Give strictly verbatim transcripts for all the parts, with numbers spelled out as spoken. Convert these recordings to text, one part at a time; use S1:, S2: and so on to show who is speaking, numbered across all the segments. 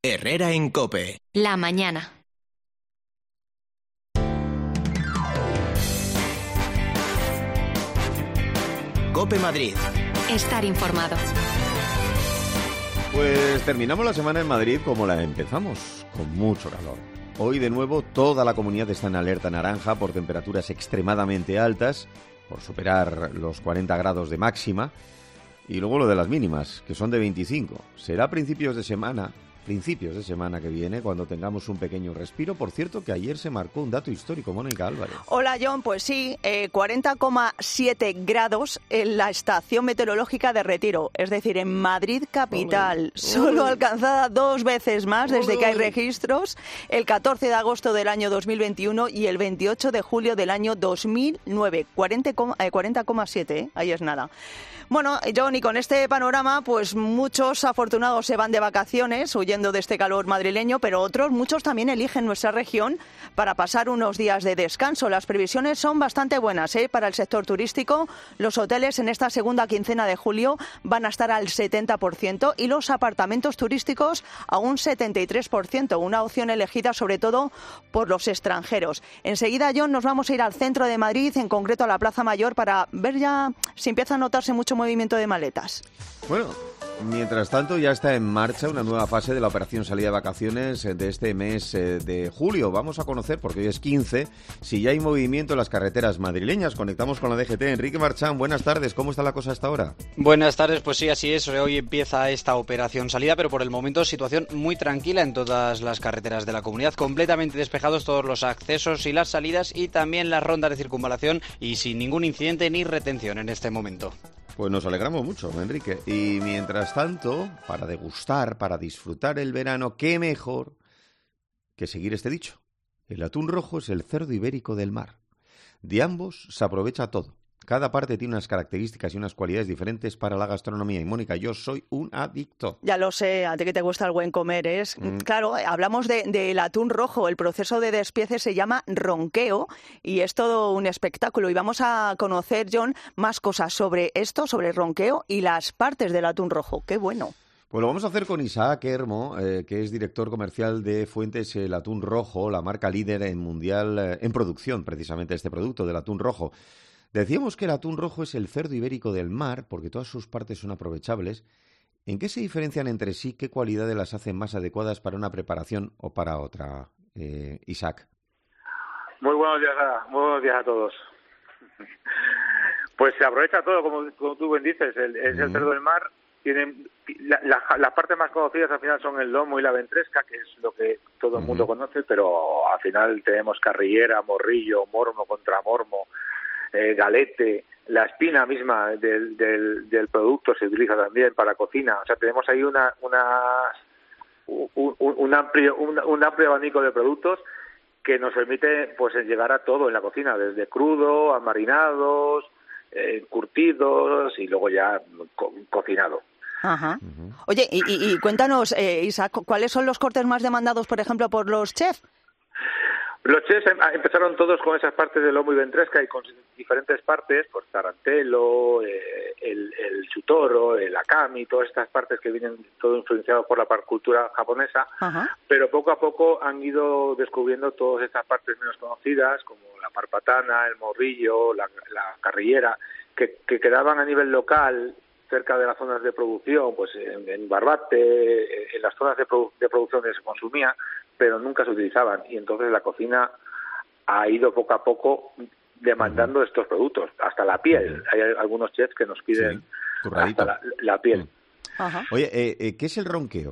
S1: Herrera en COPE.
S2: La mañana.
S1: COPE Madrid.
S2: Estar informado.
S3: Pues terminamos la semana en Madrid como la empezamos, con mucho calor. Hoy de nuevo toda la comunidad está en alerta naranja por temperaturas extremadamente altas, por superar los cuarenta grados de máxima, y luego lo de las mínimas, que son de veinticinco. Será a principios de semana, principios de semana que viene, cuando tengamos un pequeño respiro. Por cierto, que ayer se marcó un dato histórico, Mónica Álvarez.
S4: Hola, John, pues sí, eh, cuarenta coma siete grados en la estación meteorológica de Retiro, es decir, en Madrid capital,
S3: Ole,
S4: solo
S3: ole.
S4: alcanzada dos veces más desde
S3: Ole,
S4: que hay
S3: ole.
S4: registros, el catorce de agosto del año dos mil veintiuno y el veintiocho de julio del año dos mil nueve, cuarenta coma siete, ¿eh? Ahí es nada. Bueno, John, y con este panorama, pues muchos afortunados se van de vacaciones huyendo de este calor madrileño, pero otros, muchos también eligen nuestra región para pasar unos días de descanso. Las previsiones son bastante buenas, ¿eh? Para el sector turístico. Los hoteles en esta segunda quincena de julio van a estar al setenta por ciento y los apartamentos turísticos a un setenta y tres por ciento, una opción elegida sobre todo por los extranjeros. Enseguida, John, nos vamos a ir al centro de Madrid, en concreto a la Plaza Mayor, para ver ya si empieza a notarse mucho movimiento de maletas.
S3: Bueno, mientras tanto ya está en marcha una nueva fase de la operación salida de vacaciones de este mes eh, de julio. Vamos a conocer, porque hoy es quince, si ya hay movimiento en las carreteras madrileñas. Conectamos con la D G T. Enrique Marchán, buenas tardes. ¿Cómo está la cosa hasta ahora?
S5: Buenas tardes, pues sí, así es. Hoy empieza esta operación salida, pero por el momento situación muy tranquila en todas las carreteras de la comunidad. Completamente despejados todos los accesos y las salidas y también las rondas de circunvalación y sin ningún incidente ni retención en este momento.
S3: Pues nos alegramos mucho, Enrique. Y mientras tanto, para degustar, para disfrutar el verano, qué mejor que seguir este dicho. El atún rojo es el cerdo ibérico del mar. De ambos se aprovecha todo. Cada parte tiene unas características y unas cualidades diferentes para la gastronomía. Y Mónica, yo soy un adicto.
S4: Ya lo sé, a ti que te gusta el buen comer. Es
S3: Mm.
S4: Claro, hablamos de- del atún rojo. El proceso de despiece se llama ronqueo y es todo un espectáculo. Y vamos a conocer, John, más cosas sobre esto, sobre el ronqueo y las partes del atún rojo. ¡Qué bueno!
S3: Pues lo vamos a hacer con Isaac Hermo, eh, que es director comercial de Fuentes El Atún Rojo, la marca líder en mundial, eh, en producción precisamente de este producto, del atún rojo. Decíamos que el atún rojo es el cerdo ibérico del mar, porque todas sus partes son aprovechables. ¿En qué se diferencian entre sí? ¿Qué cualidades las hacen más adecuadas para una preparación o para otra? Eh, Isaac.
S6: Muy buenos días a, muy buenos días a todos. Pues se aprovecha todo, como, como tú bien dices, el, es el
S3: Mm.
S6: cerdo del mar. Tienen la, la- las partes más conocidas al final son el lomo y la ventresca, que es lo que todo el mundo
S3: Ujú.
S6: conoce, pero al final tenemos carrillera, morrillo, mormo, contramormo, eh, galete, la espina misma del, del, del producto se utiliza también para cocina. O sea, tenemos ahí una, una un, un, un amplio un, un amplio abanico de productos que nos permite pues llegar a todo en la cocina, desde crudo a marinados, eh, curtidos y luego ya co- cocinado.
S4: Ajá.
S3: Ujú.
S4: Oye, y, y- y cuéntanos, eh, Isaac, ¿cuáles son los cortes más demandados, por ejemplo, por los chefs?
S6: Los chefs em- empezaron todos con esas partes de lomo y ventresca y con diferentes partes, pues tarantelo, eh, el, el chutoro, el akami, todas estas partes que vienen todo influenciados por la cultura japonesa,
S4: Ajá.
S6: pero poco a poco han ido descubriendo todas estas partes menos conocidas, como la parpatana, el morrillo, la, la carrillera, que, que quedaban a nivel local cerca de las zonas de producción, pues en, en Barbate, en las zonas de, produ- de producción donde se consumía, pero nunca se utilizaban. Y entonces la cocina ha ido poco a poco demandando estos productos, hasta la piel. Hay algunos chefs que nos piden
S3: Sí, curradito.
S6: hasta la, la piel.
S3: Mm.
S4: Ajá.
S3: Oye, eh, eh, ¿qué es el ronqueo?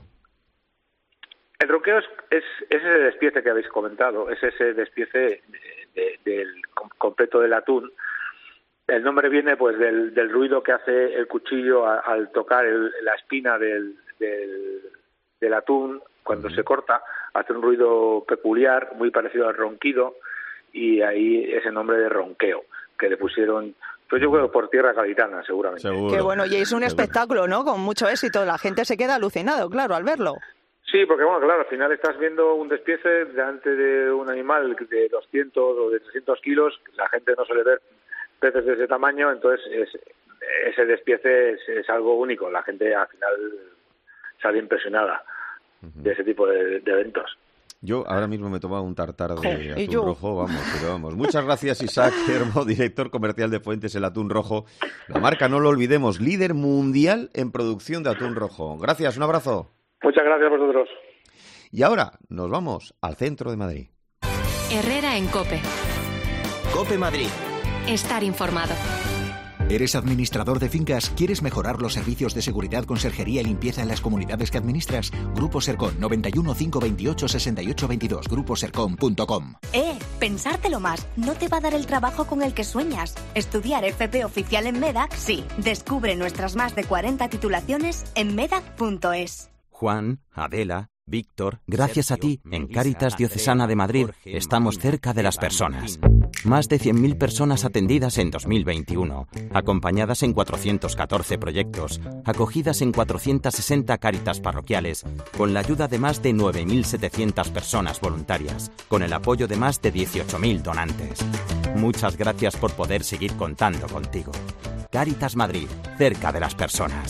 S6: El ronqueo es, es, es ese despiece que habéis comentado, es ese despiece de- de- del com- completo del atún. El nombre viene pues del, del ruido que hace el cuchillo a- al tocar el- la espina del, del, del atún cuando
S3: Ujú.
S6: se corta, hace un ruido peculiar, muy parecido al ronquido, y ahí ese nombre de ronqueo, que le pusieron, pues yo creo por tierra gaditana, seguramente.
S3: Seguro.
S4: Qué bueno, y es un
S3: Seguro.
S4: espectáculo, ¿no? Con mucho éxito. La gente se queda alucinado, claro, al verlo.
S6: Sí, porque bueno, claro, al final estás viendo un despiece delante de un animal de doscientos o de trescientos kilos, la gente no suele ver peces de ese tamaño, entonces es, ese despiece es, es algo único, la gente al final sale impresionada. de ese tipo de, de eventos.
S3: Yo ahora mismo me he tomado un tartar de
S4: ¿Y
S3: atún
S4: yo?
S3: rojo, vamos, pero vamos. Muchas gracias, Isaac Hermo, director comercial de Fuentes, el atún rojo. La marca, no lo olvidemos, líder mundial en producción de atún rojo. Gracias, un abrazo.
S6: Muchas gracias a vosotros.
S3: Y ahora nos vamos al centro de Madrid.
S2: Herrera en COPE.
S1: COPE Madrid.
S2: Estar informado.
S7: ¿Eres administrador de fincas? ¿Quieres mejorar los servicios de seguridad, conserjería y limpieza en las comunidades que administras? Grupo Sercon, noventa y uno, cinco veintiocho, sesenta y ocho veintidós, grupo sercon punto com.
S8: Eh, pensártelo más. No te va a dar el trabajo con el que sueñas. Estudiar F P oficial en MEDAC, sí. Descubre nuestras más de cuarenta titulaciones en medac punto es.
S9: Juan, Adela, Víctor, gracias a ti, en Cáritas Diocesana de Madrid, estamos cerca de las personas. Más de cien mil personas atendidas en dos mil veintiuno, acompañadas en cuatrocientos catorce proyectos, acogidas en cuatrocientas sesenta Cáritas parroquiales, con la ayuda de más de nueve mil setecientas personas voluntarias, con el apoyo de más de dieciocho mil donantes. Muchas gracias por poder seguir contando contigo. Cáritas Madrid, cerca de las personas.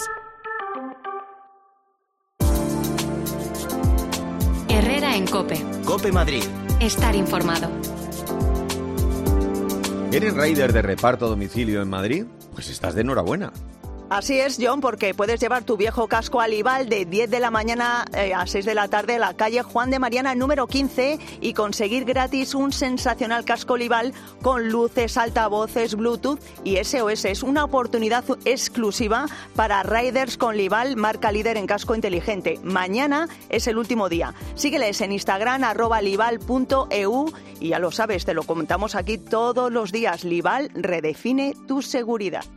S2: Herrera en COPE.
S1: COPE Madrid.
S2: Estar informado.
S3: ¿Eres rider de reparto a domicilio en Madrid? Pues estás de enhorabuena.
S4: Así es, John, porque puedes llevar tu viejo casco a Lival de diez de la mañana eh, a seis de la tarde a la calle Juan de Mariana número quince y conseguir gratis un sensacional casco Lival con luces, altavoces, Bluetooth y S O S. Es una oportunidad exclusiva para riders con Lival, marca líder en casco inteligente. Mañana es el último día. Sígueles en Instagram, arroba lival punto e u y ya lo sabes, te lo comentamos aquí todos los días. Lival redefine tu seguridad.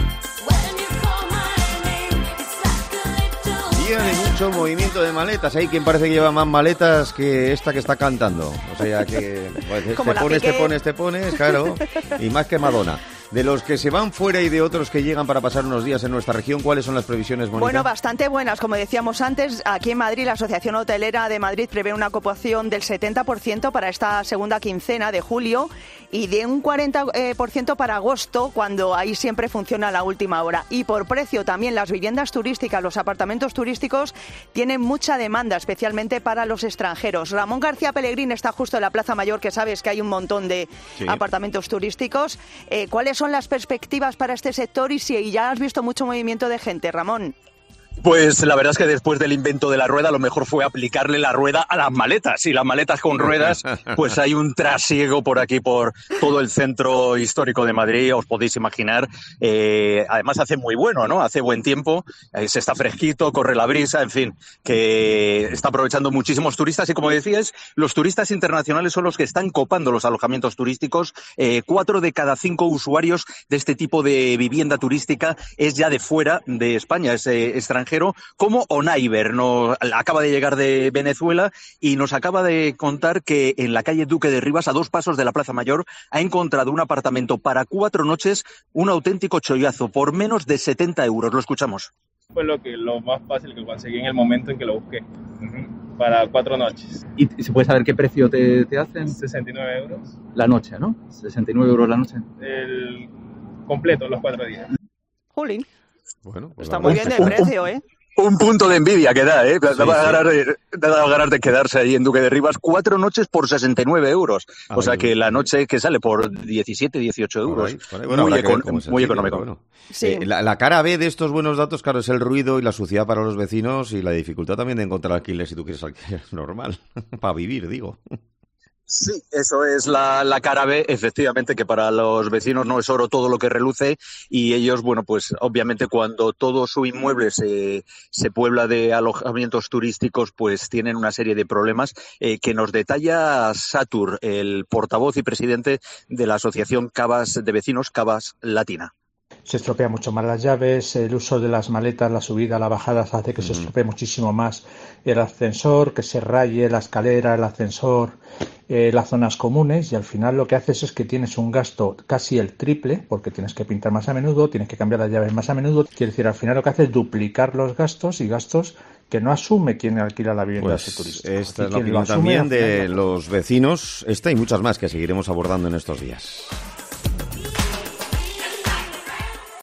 S3: Día de mucho movimiento de maletas. Hay quien parece que lleva más maletas que esta que está cantando. O sea que pues, te pones, te pones, te pones, claro. Y más que Madonna. De los que se van fuera y de otros que llegan para pasar unos días en nuestra región, ¿cuáles son las previsiones, Mónica?
S4: Bueno, bastante buenas. Como decíamos antes, aquí en Madrid, la Asociación Hotelera de Madrid prevé una ocupación del setenta por ciento para esta segunda quincena de julio y de un cuarenta por ciento para agosto, cuando ahí siempre funciona la última hora. Y por precio también, las viviendas turísticas, los apartamentos turísticos tienen mucha demanda, especialmente para los extranjeros. Ramón García Pellegrín está justo en la Plaza Mayor, que sabes que hay un montón de sí. apartamentos turísticos. Eh, ¿Cuáles son las perspectivas para este sector y si ya has visto mucho movimiento de gente, Ramón?
S10: Pues la verdad es que después del invento de la rueda, lo mejor fue aplicarle la rueda a las maletas. Y las maletas con ruedas, pues hay un trasiego por aquí, por todo el centro histórico de Madrid, os podéis imaginar. Eh, además hace muy bueno, ¿no? Hace buen tiempo, eh, se está fresquito, corre la brisa, en fin, que está aprovechando muchísimos turistas. Y como decías, los turistas internacionales son los que están copando los alojamientos turísticos. Eh, cuatro de cada cinco usuarios de este tipo de vivienda turística es ya de fuera de España, es eh, extranjero. Como Onaiber, nos acaba de llegar de Venezuela y nos acaba de contar que en la calle Duque de Rivas, a dos pasos de la Plaza Mayor, ha encontrado un apartamento para cuatro noches, un auténtico chollazo, por menos de setenta euros. Lo escuchamos.
S11: Fue lo, que, lo más fácil que conseguí en el momento en que lo busqué, uh-huh. para cuatro noches.
S12: ¿Y se puede saber qué precio te, te hacen?
S11: sesenta y nueve euros.
S12: La noche, ¿no? sesenta y nueve euros la noche.
S11: El completo, los cuatro días.
S4: Juli.
S3: Bueno, pues
S4: está muy bien de precio, ¿eh?
S10: Un punto de envidia que da, ¿eh? Sí, da, sí. ganar de, da ganas de quedarse ahí en Duque de Rivas. Cuatro noches por sesenta y nueve euros. Ay, o sea que la noche que sale por diecisiete, dieciocho euros. Por ahí, por ahí. Bueno, muy, econ- muy económico.
S3: Bueno. Sí. Eh, la, la cara B de estos buenos datos, claro, es el ruido y la suciedad para los vecinos y la dificultad también de encontrar alquiler si tú quieres alquiler normal. Para vivir, digo.
S10: Sí, eso es la, la cara B, efectivamente, que para los vecinos no es oro todo lo que reluce y ellos, bueno, pues obviamente cuando todo su inmueble se, se puebla de alojamientos turísticos, pues tienen una serie de problemas eh, que nos detalla Satur, el portavoz y presidente de la Asociación Cavas de Vecinos, Cavas Latina.
S13: Se estropean mucho más las llaves, el uso de las maletas, la subida, la bajada hace que se estropee muchísimo más el ascensor, que se raye la escalera, el ascensor, eh, las zonas comunes y al final lo que haces es que tienes un gasto casi el triple porque tienes que pintar más a menudo, tienes que cambiar las llaves más a menudo, quiere decir al final lo que hace es duplicar los gastos y gastos que no asume quien alquila la vivienda
S3: pues
S13: de turismo.
S3: Esta es la opinión también de los vecinos, esta y muchas más que seguiremos abordando en estos días.